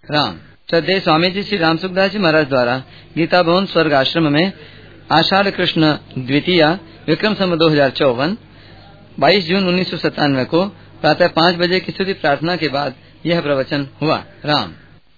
राम। श्रद्धेय स्वामी जी श्री राम सुखदास जी महाराज द्वारा गीता भवन स्वर्ग आश्रम में आषाढ़ कृष्ण द्वितीया विक्रम संवत 2054 22 जून 1997 को प्रातः 5 बजे की स्तुति प्रार्थना के बाद यह प्रवचन हुआ। राम।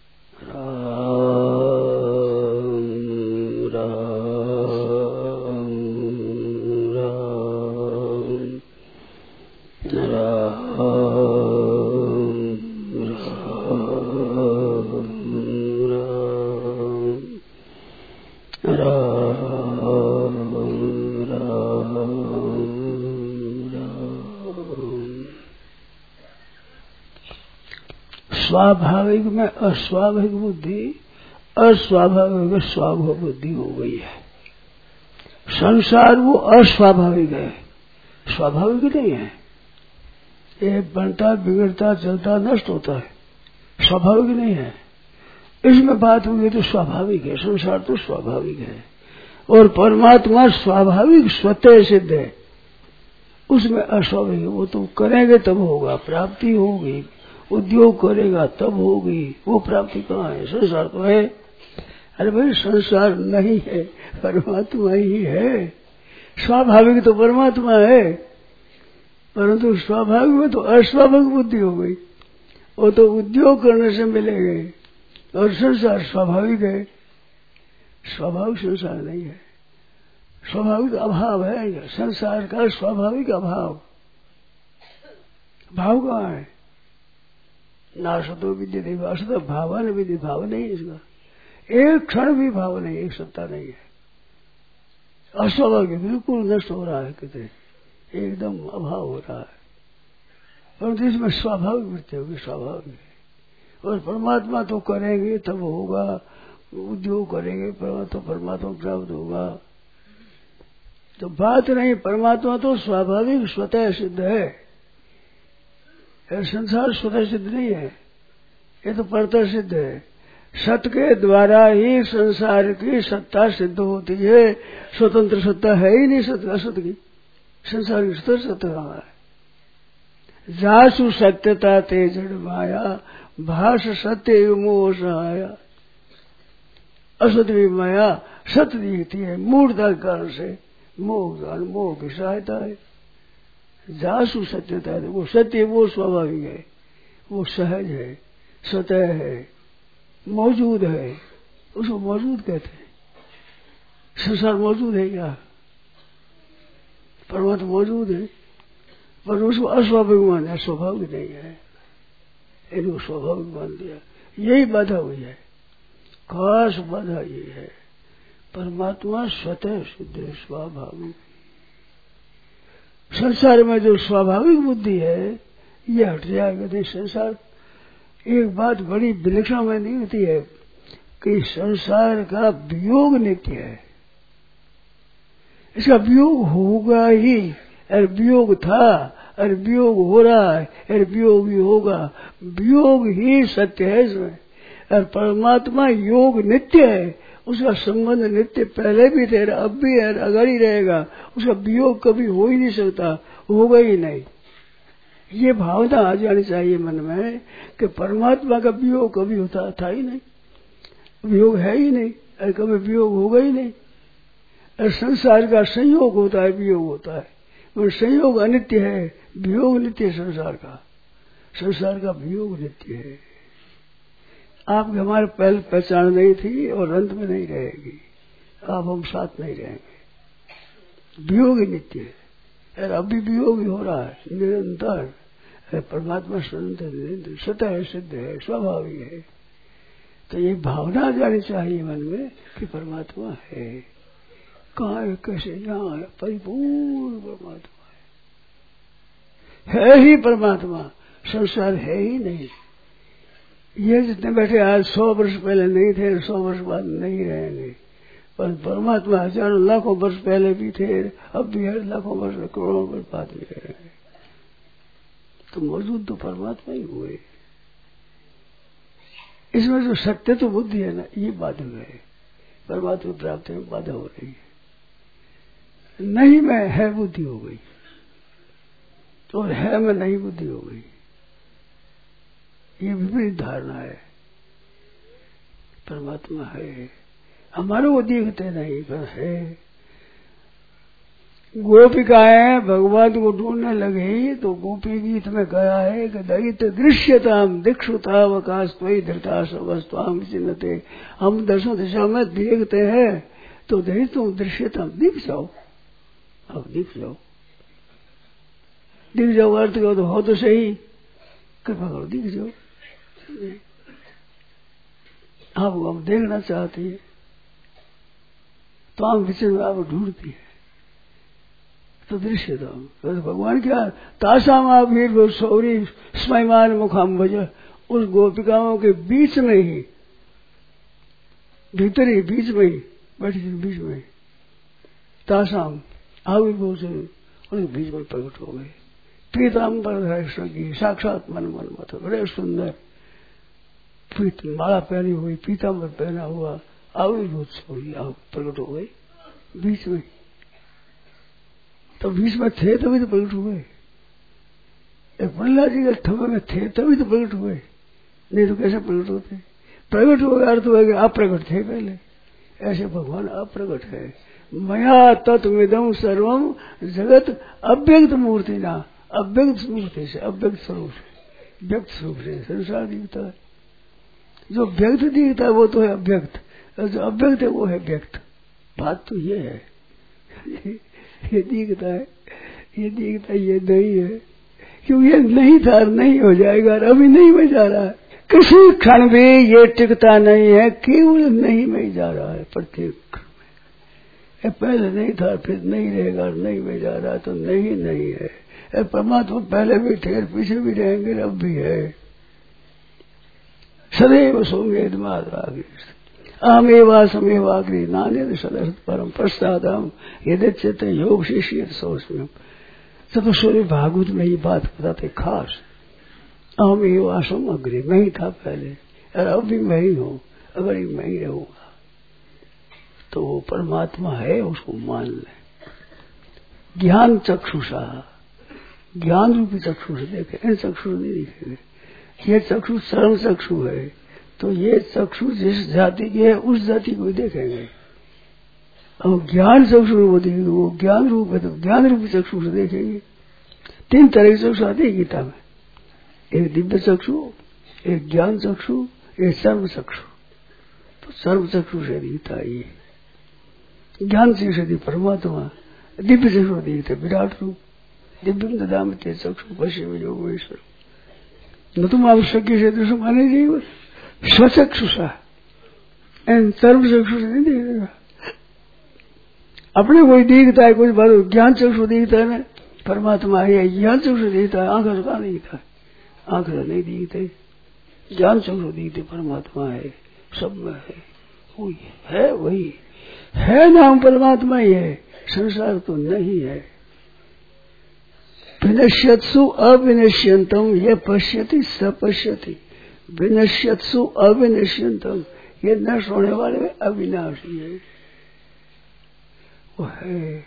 स्वाभाविक में अस्वाभाविक बुद्धि, अस्वाभाविक में स्वाभाविक बुद्धि हो गई है। संसार वो अस्वाभाविक है, स्वाभाविक नहीं है। ये बनता बिगड़ता चलता नष्ट होता है, स्वाभाविक नहीं है। इसमें बात हुई तो स्वाभाविक है, संसार तो स्वाभाविक है। और परमात्मा स्वाभाविक स्वतः सिद्ध है, उसमें अस्वाभाविक है। वो तो करेंगे तब होगा, प्राप्ति होगी। उद्योग करेगा तब होगी, वो प्राप्ति कहाँ है? संसार तो है। अरे भाई संसार नहीं है, परमात्मा ही है। स्वाभाविक तो परमात्मा है, परंतु स्वाभाविक में तो अस्वाभाविक बुद्धि हो गई। वो तो उद्योग करने से मिलेंगे, और संसार स्वाभाविक है। स्वाभाविक संसार नहीं है, स्वाभाविक अभाव है संसार का। स्वाभाविक अभाव, भाव कहाँ है? नासतो विद्यते वासुत भावन विधि, भाव नहीं इसका। एक क्षण भी भाव नहीं, एक सत्ता नहीं है। अस्वाभाविक बिल्कुल नष्ट हो रहा है, कहते एकदम अभाव हो रहा है। परंतु इसमें स्वाभाविक वृत्ति होगी, स्वाभाविक है। और परमात्मा तो करेंगे तब होगा, उद्योग करेंगे तो परमात्मा प्राप्त होगा। तो बात नहीं, परमात्मा तो स्वाभाविक स्वतः सिद्ध है। संसार स्वतः सिद्ध नहीं है, ये तो परतः सिद्ध है। सत के द्वारा ही संसार की सत्ता सिद्ध होती है। स्वतंत्र सत्ता है ही नहीं असत की। संसार की स्वतंत्र सत्ता कहाँ है? जासु सत्यता ते जड़ माया, भाष सत्य मोह सहाया। असत भी माया सत्य दिखती है, मूर्खता के कारण से। मोह की सहायता है। जासु सत्यता है, वो सत्य, वो स्वाभाविक है, वो सहज है, सतह है, मौजूद है, उसको मौजूद कहते हैं। संसार मौजूद है क्या? परमात्मा मौजूद है, पर उसको अस्वाभाविक मान दिया, स्वाभाविक नहीं है। इनको स्वाभाविक मान दिया, यही बाधा हुई है। खास बाधा ये है, परमात्मा स्वतः सिद्ध स्वाभाविक। संसार में जो स्वाभाविक बुद्धि है ये हट जाएगा। संसार एक बात बड़ी विलक्षण में नहीं होती है कि संसार का वियोग नित्य है। इसका वियोग होगा ही, और वियोग था, और वियोग हो रहा है, और वियोग भी होगा। वियोग ही सत्य है इसमें। और परमात्मा योग नित्य है, उसका संबंध नित्य पहले भी थे, अब भी है, अगर ही रहेगा। उसका वियोग कभी हो ही नहीं सकता, होगा ही नहीं। ये भावना आ जानी चाहिए मन में कि परमात्मा का वियोग कभी होता था ही नहीं, वियोग है ही नहीं, और कभी वियोग होगा ही नहीं। और संसार का संयोग होता है, वियोग होता है। और संयोग अनित्य है, वियोग नित्य है। संसार का वियोग नित्य है। आपकी हमारे पहले पहचान नहीं थी और अंत में नहीं रहेगी। अब हम साथ नहीं रहेंगे। वियोग ही नित्य है, और अभी वियोग ही हो रहा है निरंतर। परमात्मा स्वतः है, सिद्ध है, स्वाभाविक है। तो ये भावना जानी चाहिए मन में कि परमात्मा है। कहाँ है, कैसे, यहाँ है, परिपूर्ण परमात्मा है ही परमात्मा। संसार है ही नहीं। ये जितने बैठे आज 100 वर्ष पहले नहीं थे, 100 वर्ष बाद नहीं रहेंगे। पर परमात्मा हजारों लाखों वर्ष पहले भी थे, अब भी है, लाखों वर्ष करोड़ों वर्ष बाद भी रहेंगे। तो मौजूद तो परमात्मा ही हुए। इसमें जो सत्य तो बुद्धि है ना, ये बाधा है। परमात्मा प्राप्ति में बाधा हो रही है। नहीं में है बुद्धि हो गई, और है में नहीं बुद्धि हो गई। ये विपरीत धारणा है। परमात्मा है, हमारे को दिखते नहीं पर है। गोपिकाएं भगवान को ढूंढने लगी तो गोपी गीत में गया है कि दयित दृश्यताम दिक्षुतावकाश त्वयि धृतास वस्तुआम चिन्हते। हम दसों दिशा में देखते हैं तो दयित तुम दृश्यताम दिख जाओ, अब दिख जाओ, दिख जाओ अर्थ करो तो हो तो सही, कृपा करो दिख जाओ। आपको हम देखना चाहती है तो हम विचरण में आप ढूंढती है तो दृश्य तो भगवान क्या तासाम आप वीर सौरी स्मयमान मुखाम भज, उस गोपिकाओं के बीच में ही, भीतर ही बीच में ही बैठी थी, बीच में तासाम आविर्भूव से उनके बीच में प्रकट हो गए। पीताम्बर की साक्षात मन मत, बड़े सुंदर पीत माला पहनी हुई, पीताम्बर पहना हुआ आविर्भूत सौरी प्रकट हो गए बीच में। तो बीच में थे तभी तो प्रकट हुए, प्रहलाद जी के थवे में थे तभी तो प्रकट हुए, नहीं तो कैसे प्रकट होते। प्रकट हो गया अर्थ हुआ कि अप्रकट थे पहले, ऐसे भगवान अप्रकट है। मया तत्विदम सर्वम जगत अव्यक्त मूर्ति ना, अव्यक्त मूर्ति से, अव्यक्त स्वरूप से, व्यक्त स्वरूप से संसार दिखता है। जो व्यक्त दिखता है वो तो है अव्यक्त, और जो अव्यक्त है वो है व्यक्त। बात तो ये है, ये दिखता है, ये दिखता है, ये नहीं है, क्योंकि ये नहीं था, नहीं हो जाएगा, अभी नहीं में जा रहा है। किसी क्षण भी ये टिकता नहीं है, केवल नहीं में जा रहा है प्रत्येक क्षण में। पहले नहीं था, फिर नहीं रहेगा, नहीं में जा रहा तो नहीं नहीं है। परमात्मा पहले भी थे, पीछे भी रहेंगे, अब भी है। सदैव सोंगे दिमाग अहमेवासमेवाग्री नान्यद सदसत परम पश्चादम यदच्यत योग शिष्य सोचम। चतुश्वरी भागवत में ये बात बताते खास, अहमेवासम अग्री, मैं ही था पहले और अब भी मैं ही हूँ, अगर ही मैं ही रहूंगा तो वो परमात्मा है, उसको मान ले। ज्ञान चक्षुषा, ज्ञान रूपी चक्षु से देखे, इन चक्षु नहीं दिखेंगे। ये चक्षु सर्व चक्षु है, तो ये चक्षु जिस जाति की है उस जाति को देखेंगे। और ज्ञान चक्षु वो देखेंगे, वो ज्ञान रूप है तो ज्ञान रूपी चक्षु से देखेंगे। 3 तरह के चक्षु आते हैं गीता में, एक दिव्य चक्षु, एक ज्ञान चक्षु, एक सर्व चक्षु। तो सर्व चक्षु से दिखता है ये, ज्ञान चक्षु से परमात्मा, दिव्य चक्षु दिखते विराट रूप। दिव्यम ददामि चक्षु पश्येमि योगेश्वर न तुम आवश्यक से दृश्य माने जीव स्वचक्षुषा, एन सर्व चक्षु से नहीं देखेगा। अपने कोई दिखता है, कुछ बात ज्ञान चक्षु दिखता है ना, परमात्मा है, ज्ञान चक्षु दिखता है, आंख से कहाँ दिखता है, आंख से नहीं दिखते, ज्ञान चक्षु दिखते, परमात्मा है, सब में है, वही है, वही है, नाम परमात्मा ही है, संसार तो नहीं है। विनश्यत्सु अविनश्यंतम ये पश्यति स पश्यति, विनश्यत्सु अविनश्यंतम, ये नष्ट होने वाले में अविनाशी है, वो है।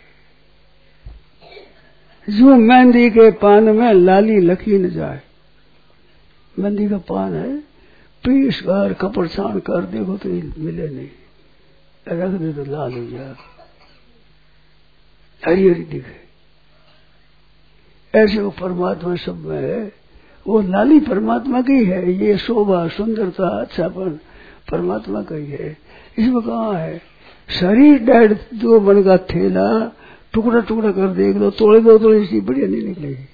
जो मेहंदी के पान में लाली लकी न जाए, मेहंदी का पान है, पीस कर कपड़ छान कर देखो तो मिले नहीं, रख दे तो लाल हो जाए, हरी हरी दिखे। ऐसे वो परमात्मा सब में है, वो लाली परमात्मा की है, ये शोभा सुंदरता अच्छापन परमात्मा का ही है। इसमें कहाँ है शरीर डेढ़ 2 मन का थैला, टुकड़ा टुकड़ा कर देख लो, तोड़े दो तो इसकी बढ़िया नहीं निकलेगी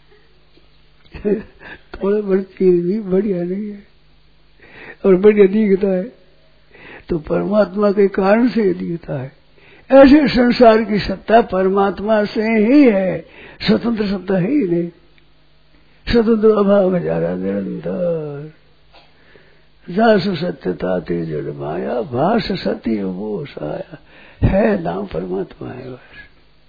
थोड़े बड़ी चीज भी बढ़िया नहीं है और बढ़िया दिखता है, तो परमात्मा के कारण से दिखता है। ऐसे संसार की सत्ता परमात्मा से ही है, स्वतंत्र सत्ता है ही नहीं, स्वतंत्र अभाव में जा रहा निरंतर। जास सत्यता ते जड़ माया, भाष सत्य वो साया, है नाम परमात्मा है। बस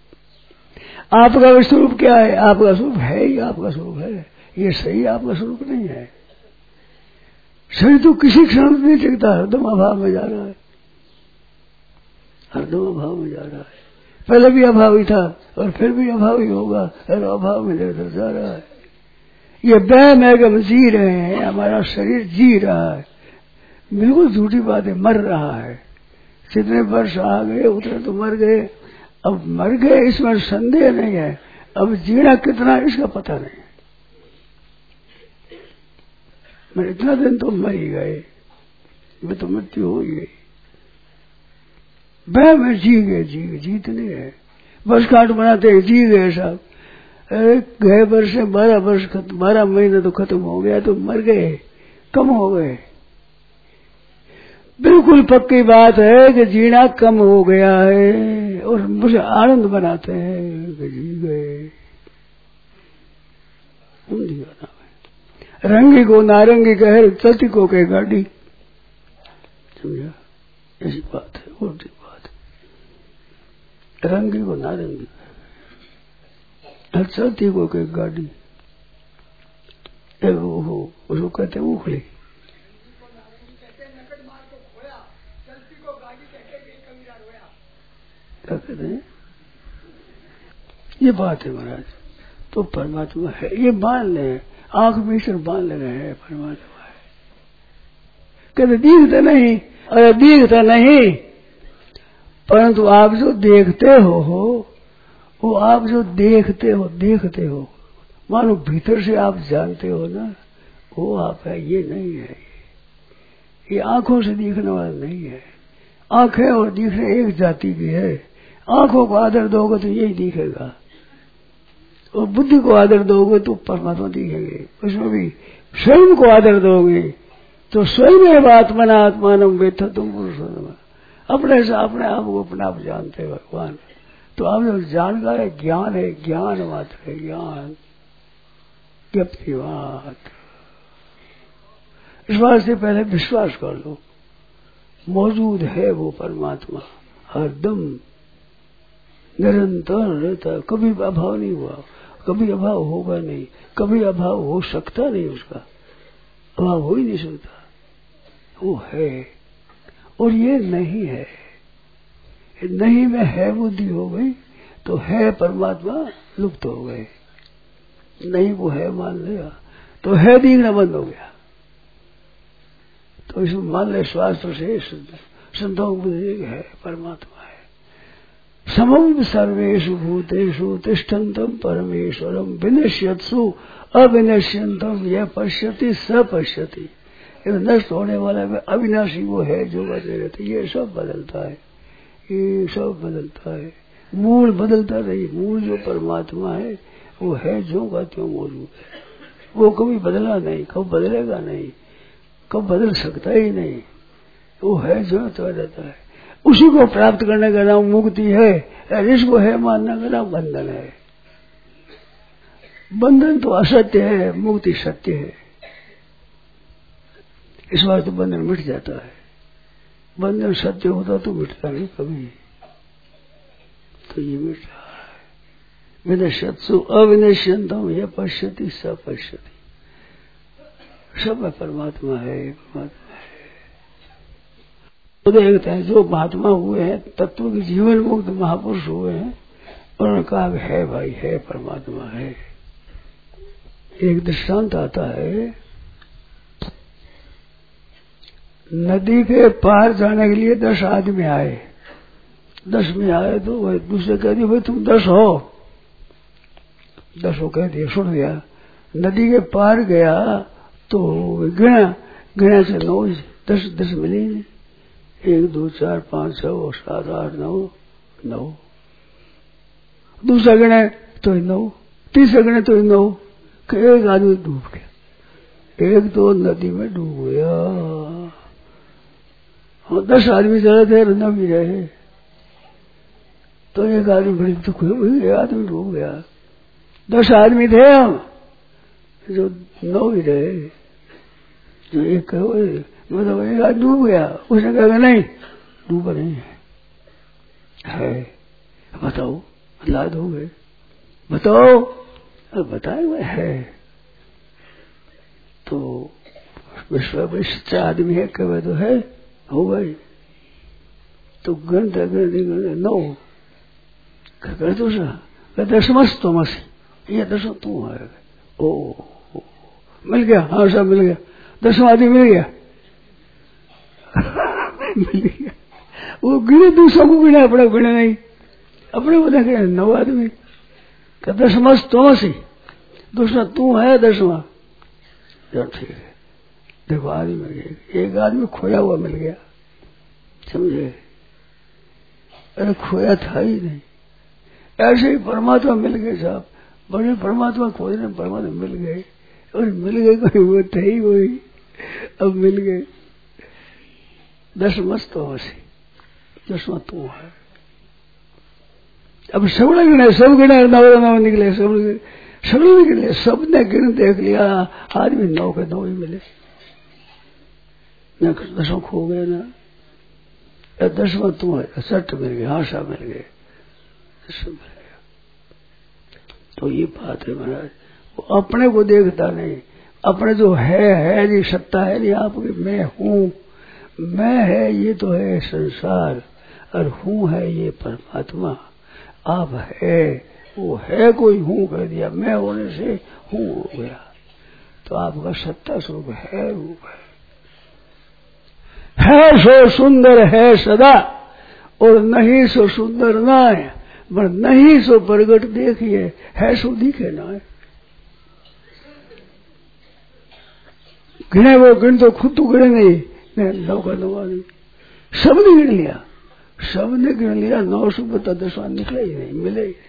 आपका स्वरूप क्या है, आपका स्वरूप है ही आपका स्वरूप है, ये सही आपका स्वरूप नहीं है। शरीर तो किसी क्षण नहीं टिकता, हरदम अभाव में जा रहा है, हरदम अभाव में जा रहा है। पहले भी अभावी था और फिर भी अभावी होगा, और अभाव में लेकर जा रहा है। ये वहम है कि हम जी रहे हैं, हमारा शरीर जी रहा है, बिल्कुल झूठी बात है। मर रहा है, जितने वर्ष आ गए उतने तो मर गए। अब मर गए इसमें संदेह नहीं है, अब जीना कितना इसका पता नहीं। मैं इतना दिन तो मर ही गए, मैं तो मृत्यु हो ही गई। वह में जी गए, जीत नहीं है। वर्ष काट बनाते हैं, जी गए साहब। अरे गए वर्ष 12 वर्ष 12 महीने तो खत्म हो गया, तो मर गए, कम हो गए। बिल्कुल पक्की बात है कि जीना कम हो गया है, और मुझे आनंद बनाते हैं कि जी गए। रंगी को नारंगी कहे, चलती को कहे गाड़ी। समझा? ऐसी बात है, उल्टी बात है। रंगी को नारंगी कहे, चलती को कहे गाड़ी। उसको कहते उखली। क्या कहते हैं? ये बात है महाराज। तो परमात्मा है, ये मान ले, आंख में ईश्वर मान ले रहे हैं, परमात्मा है। कहते दिखता नहीं, अरे दिखता नहीं, परंतु आप जो देखते हो वो आप जो देखते हो मानो भीतर से आप जानते हो ना, वो आप है, ये नहीं है। ये आंखों से दिखने वाला नहीं है। आंखें और दिखने एक जाति की है। आंखों को आदर दोगे तो यही दिखेगा, और बुद्धि को आदर दोगे तो परमात्मा दिखेंगे। उसमें भी स्वयं को आदर दोगे तो स्वयं आत्मना आत्मानम वेत्था तुम पुरुषोत्तम। अपने से अपने आप को अपने आप जानते हैं भगवान। तो आप जो जानकार है, ज्ञान है, ज्ञान मात्र है, ज्ञान ज्ञप्ति मात्र। इस बात से पहले विश्वास कर लो, मौजूद है वो परमात्मा, हरदम निरंतर रहता है, कभी अभाव नहीं हुआ, कभी अभाव होगा नहीं, कभी अभाव हो सकता नहीं, उसका अभाव हो ही नहीं सकता। वो है और ये नहीं है। नहीं में है बुद्धि हो गई तो है परमात्मा लुप्त हो गए। नहीं वो है मान लिया तो है दिखना बंद हो गया। तो इसमें मान ले शास्त्र से संतों बुद्धि है परमात्मा है। समम सर्वेषु भूतेषु तिष्ठन्तम परमेश्वरम विनश्यत्सु अविनश्यन्तम यह पश्यति स पश्यति। नष्ट होने वाला अविनाशी वो है जो बदले रहते। ये सब बदलता है, ये सब बदलता है, मूल बदलता नहीं। मूल जो परमात्मा है वो है जो का त्यों मौजूद है। वो कभी बदला नहीं, कब बदलेगा नहीं, कब बदल सकता ही नहीं। वो है जो तो रहता है। उसी को प्राप्त करने का नाम मुक्ति है, और इसको है मानने का नाम बंधन है। बंधन तो असत्य है, मुक्ति सत्य है। इस बार तो बंधन मिट जाता है। बंधन सत्य होता तो मिटता नहीं कभी, तो ये मिट रहा है। विनश्यत्सु अविनश्यन्तम यह पश्यति स पश्यति। सब में परमात्मा है, परमात्मा है। तो देखते हैं जो महात्मा हुए हैं, तत्व के जीवन मुक्त महापुरुष हुए हैं, उन्होंने कहा है भाई है, परमात्मा है। एक दृष्टांत आता है, नदी के पार जाने के लिए 10 आदमी आए। 10 में आए तो वह दूसरे कह दिए भाई तुम 10 हो। 10 हो कह दिया, सुन गया। नदी के पार गया तो गिना से 9 10 मिले। 1 2 4 5 6 7 8 9। दूसरा गिने तो 9, तीसरा गिने तो 9। एक आदमी डूब गया, एक तो नदी में डूब गया। 10 आदमी चले थे, न भी रहे तो एक आदमी बड़ी दुख हुई, एक आदमी डूब गया। 10 आदमी थे हम, जो 9 ही रहे। जो एक कहो मतलब एक आदमी डूब गया, उसने कहा नहीं डूबा नहीं है। बताओ लाद हो गए, बताओ। बताए हुए है तो विश्व में सच्चा आदमी है, कहे तो है हो गई। तो गणते 9 कर दूसरा 10 तो मसी, ये 10 तू है। ओ मिल गया, हाँ सब मिल गया, 10वां आदमी मिल गया। मिल गया। वो गिने दूसरों को गिना, अपना गिने नहीं, अपने को देखे 9 आदमी का 10वां तोसी, दूसरा तू है 10वां। ठीक है, देखो आदमी मिल गया, एक आदमी खोया हुआ मिल गया, समझे? अरे खोया था ही नहीं। ऐसे ही परमात्मा मिल गए साहब, बड़े परमात्मा खोजने परमात्मा मिल गए, और मिल गए कोई वो थे ही वही, अब मिल गए 10वां तोसी, 10वां तू है। अब सब गिने, सब गिने, 9 निकले, सब निकले, सबने गिन देख लिया, आदमी 9 के 9 ही मिले, न 10 खो गए ना। 10वां तू है, सट मिल गया, आशा मिल गए, सब मिल गया। तो ये बात है महाराज, वो अपने को देखता नहीं, अपने जो है जी सत्ता है नहीं आपकी, मैं हूँ, मैं है ये तो है संसार, और हूँ है ये परमात्मा। आप है, वो है कोई हूँ कह दिया, मैं होने से हूँ हो गया, तो आपका सत्ता स्वरूप है, रूप है सो सुंदर है सदा, और नहीं सो सुंदर ना है, पर नहीं सो प्रगट देखिए, है सो दिखे ना है। गिने वो गिन तो खुद तो गिने नहीं, 9 का 9 आदमी सबने गिन लिया, सबने गिन लिया, 9 से बता 10वां निकले ही नहीं, मिले ही नहीं,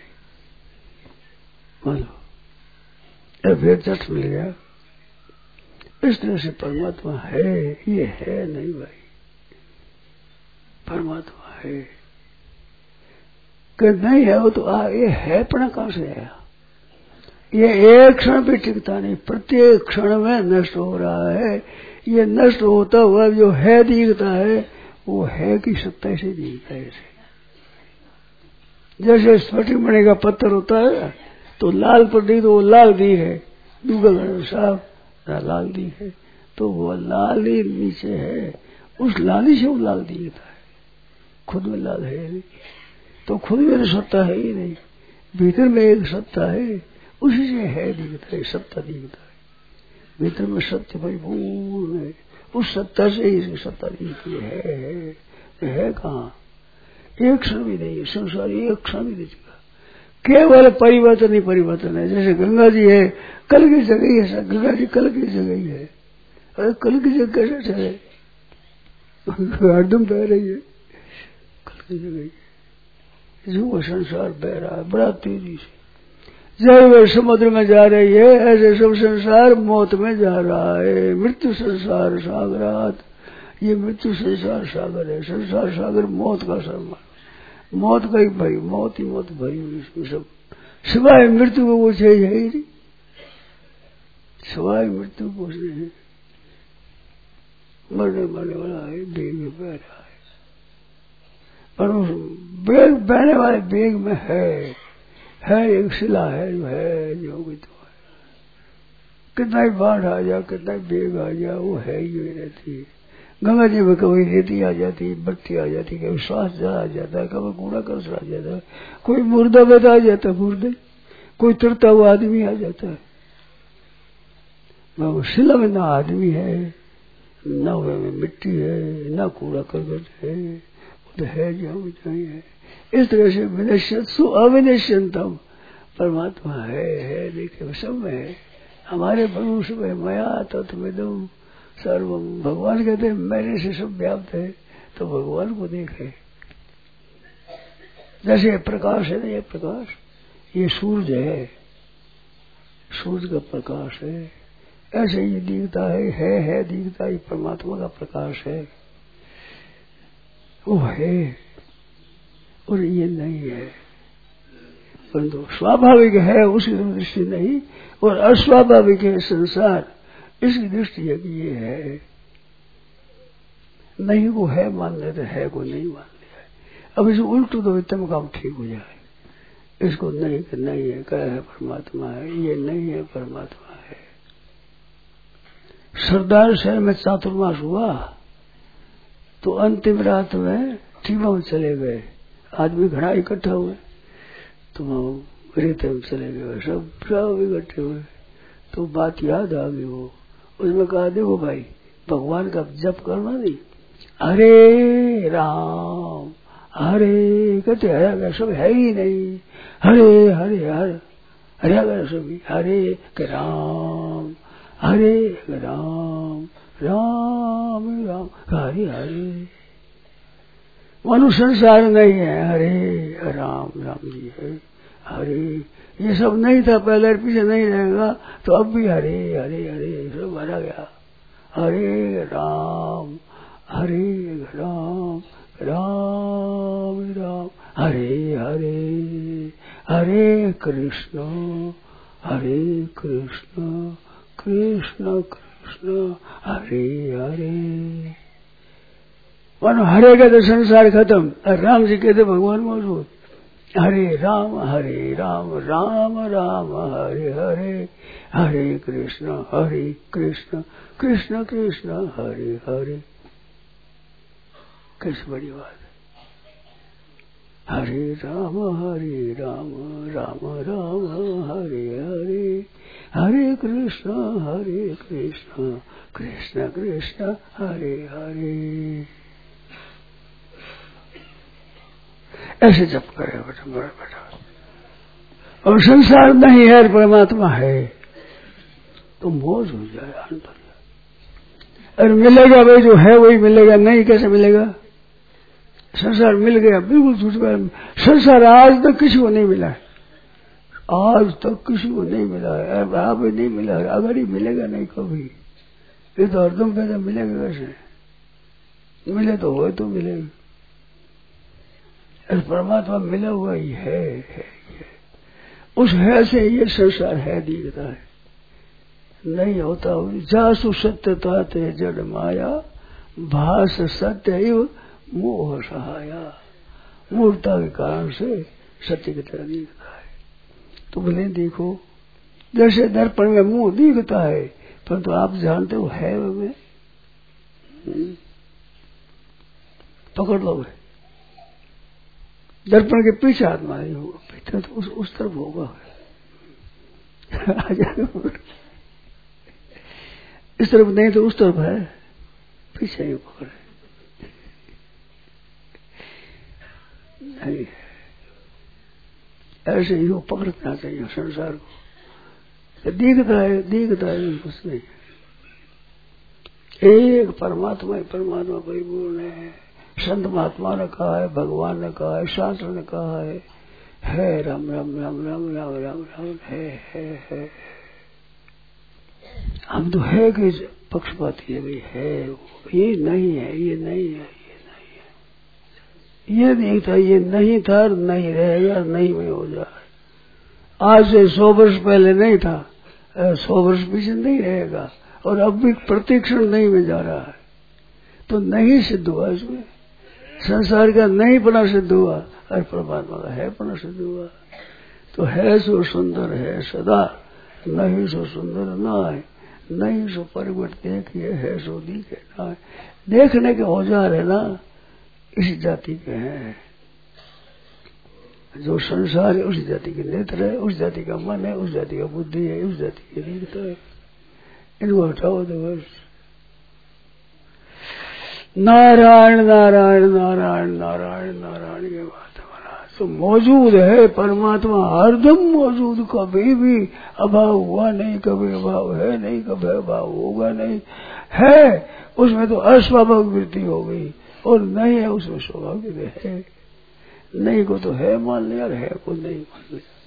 मानो फिर चट मिल गया। इस तरह से परमात्मा है, ये है नहीं भाई, परमात्मा है कि नहीं है वो तो ये है पना कहां से आया? ये एक क्षण भी टिकता नहीं, प्रत्येक क्षण में नष्ट हो रहा है। ये नष्ट होता हुआ जो है दिखता है, वो है की सत्ता से दिखता है। जैसे स्फटिक मणि का पत्थर होता है तो लाल पर दिख तो वो लाल दिख है, दूसरा साफ लाल दिख है, तो वो लाल ही नीचे है, उस लाली से वो लाल दिखता है, खुद में लाल है नहीं, तो खुद में सत्ता है ही नहीं, भीतर में एक सत्ता है, उसी से है दिखता है, सत्ता दिखता है, भीतर में सत्य परिपूर्ण है, उस सत्ता से ही सत्ता दिखती है कहाँ? एक क्षण भी नहीं है, संसार एक क्षण भी नहीं दिखा, केवल परिवर्तन ही परिवर्तन है। जैसे गंगा जी है, कल की जगह है, गंगा जी कल की जगह ही है, अरे कल की जगह कैसे ठहरे? हरदम बह रही है, कल की जगह ही जो वो संसार बह रहा है बड़ा तेजी से, जब वह समुद्र में जा रही है, ऐसे सब संसार मौत में जा रहा है। मृत्यु संसार सागरात, ये मृत्यु संसार सागर है, संसार सागर मौत का समान, मौत का ही भरी, मौत ही मौत भरी हुई इसमें सब, सिवाय मृत्यु को कुछ है ही नहीं, सिवाय मृत्यु को कुछ नहीं है, मरने वाला है, बेग में बह रहा है, पर उस बेग बहने वाले बेग में है एक शिला है, जो है जो भी तो है, कितना ही बाढ़ आ जा, कितना ही बेग आ जा, वो है ही रहती है। गंगा जी में कभी रेती आ जाती, बत्ती आ जाती, कभी श्वास जला आ जाता है, कभी कूड़ा कचरा आ जाता है, कोई मुर्दा बेटा आ जाता है, मुर्दे, कोई तरता हुआ आदमी आ जाता है, वो शिला में ना आदमी है, ना में मिट्टी है, ना कूड़ा करकट है, वो तो है जो चाहिए। इस तरह से विनश्यत सु अविनश्यंतम परमात्मा है, देखिए सब में है, हमारे मनुष्य में मया तत्विदम सर्वम, भगवान कहते हैं मेरे से सब व्याप्त है, तो भगवान को देखे। जैसे प्रकाश है ना, ये प्रकाश, ये सूरज है, सूरज का प्रकाश है, ऐसे ही दिखता है दिखता है, परमात्मा का प्रकाश है, वो है और ये नहीं है, परंतु स्वाभाविक है उसकी दृष्टि नहीं, और अस्वाभाविक है संसार, इसकी दृष्टि है कि ये है, नहीं को है मान लेते, है को नहीं मान लिया। अब इसे उल्टो तो इतना काम ठीक हो जाए, इसको नहीं कि नहीं है, क्या है परमात्मा है, ये नहीं है परमात्मा है। सरदार शहर में चातुर्मास हुआ तो अंतिम रात में टीमा में चले गए, आदमी घड़ा इकट्ठा हुए, तो रेते में चले गए, सब इकट्ठे हुए, तो बात याद आ गई, वो उसमें कहा देखो भाई भगवान का जप करना नहीं, हरे राम हरे कहते हरे सब है ही नहीं, हरे हरे हरे हरे सभी हरे राम हरे राम राम राम हरे हरे। मनु संसार नहीं है, हरे राम राम जी है हरे। ये सब नहीं था पहले, पीछे नहीं रहेगा तो अब भी हरे हरे हरे सब भरा गया। हरे राम राम राम हरे हरे हरे कृष्ण कृष्ण कृष्ण हरे हरे। मानो हरे का तो संसार खत्म और राम जी कहते भगवान मौजूद। हरे राम राम राम हरे हरे हरे कृष्ण कृष्ण कृष्ण हरे हरे। कैसी बड़ी बात है। हरे राम राम राम हरे हरे हरे कृष्ण कृष्ण कृष्ण हरे हरे। ऐसे जप करे बेटा। और संसार नहीं है, परमात्मा है तो मौज हो जाए, आनंद हो जाए। और मिलेगा भाई जो है वही मिलेगा, नहीं कैसे मिलेगा। संसार मिल गया बिल्कुल झूठ बात। संसार आज तक किसी को नहीं मिला है, आज तक किसी को नहीं मिला है, अब नहीं मिला है, अगर ही मिलेगा नहीं कभी। ये तो हरदम कहते मिलेगा कैसे, मिले तो हो तो मिलेगा। परमात्मा मिला हुआ ही है। उस है से ये संसार है दिखता है, नहीं होता। जासु सत्यता ते जड़ माया भास सत्य मोह सहाया। मूर्ता के कारण से सत्य की तरह दिखता है। तो भले देखो जैसे दर्पण में मुंह दिखता है, परंतु आप जानते हो है में पकड़ लो। दर्पण के पीछे आत्मा नहीं होगा, भीतर तो उस तरफ होगा। इस तरफ नहीं तो उस तरफ है, पीछे ही पकड़े नहीं। ऐसे ही वो पकड़ना चाहिए संसार को। दिखता है कुछ नहीं। एक परमात्मा परिपूर्ण है। संत महात्मा ने कहा है, भगवान ने कहा है, शास्त्र ने कहा है राम राम राम राम राम राम राम है। हम तो है कि पक्षपाती है भाई, है ये नहीं है, ये नहीं है, ये नहीं था, ये नहीं था, नहीं रहेगा, नहीं में हो जाए। आज से 100 वर्ष पहले नहीं था, 100 वर्ष पीछे नहीं रहेगा, और अब भी प्रतिक्षण नहीं में जा रहा है। तो नहीं सिद्ध हुआ इसमें। संसार का नहीं पना सिद्ध हुआ और परमात्मा का है पना सिद्ध हुआ। तो है सो सुंदर है सदा, नहीं सो सुंदर ना है, नहीं सो परिवर्त देखिए, है सो दिखे ना है। देखने के औजार है ना, इस जाति के हैं। जो संसार है उस जाति के नेत्र है, उस जाति का मन है, उस जाति का बुद्धि है, उस जाति के दिखता है। इनको हटाओ तो बस। नारायण नारायण नारायण नारायण नारायण के बात हमारा तो मौजूद है। परमात्मा हरदम मौजूद, कभी भी अभाव हुआ नहीं, कभी अभाव है नहीं, कभी अभाव होगा नहीं। है उसमें तो अस्वाभाविक वृत्ति हो गई, और नहीं है उसमें स्वाभाविक है। नहीं को तो है मान लिया, और है को नहीं मान लिया।